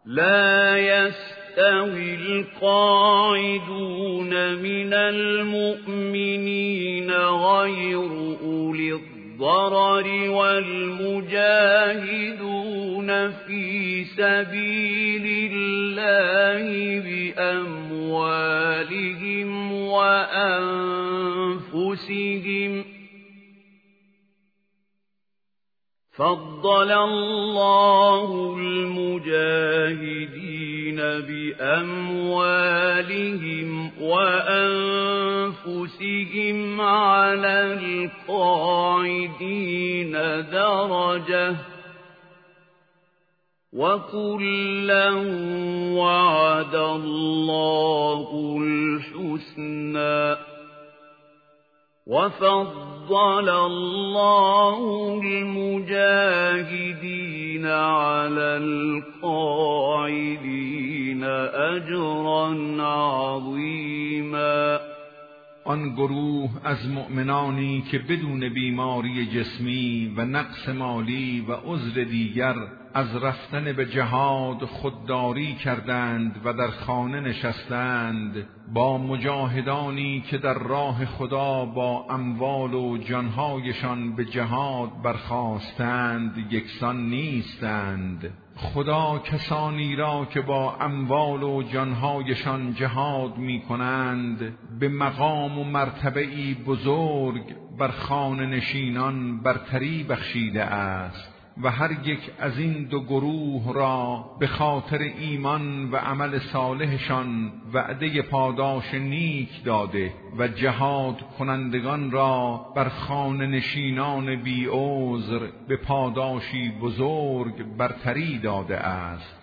لا يستوي القاعدون من المؤمنين غير أولي الضرر والمجاهدون في سبيل الله بأموالهم وأنفسهم فضل الله المجاهدين بأموالهم وأنفسهم على القاعدين درجة وكلا وعد الله الحسنى وفضل الله المجاهدين على القاعدين أجرا عظيما. آن گروه از مؤمنانی که بدون بیماری جسمی و نقص مالی و عذر دیگر از رفتن به جهاد خودداری کردند و در خانه نشستند، با مجاهدانی که در راه خدا با اموال و جانهایشان به جهاد برخاستند یکسان نیستند. خدا کسانی را که با اموال و جانهایشان جهاد می کنند به مقام و مرتبه‌ای بزرگ بر خانه نشینان برتری بخشیده است و هر یک از این دو گروه را به خاطر ایمان و عمل صالحشان وعده پاداش نیک داده و جهاد کنندگان را بر خانه نشینان بی عذر به پاداشی بزرگ برتری داده است.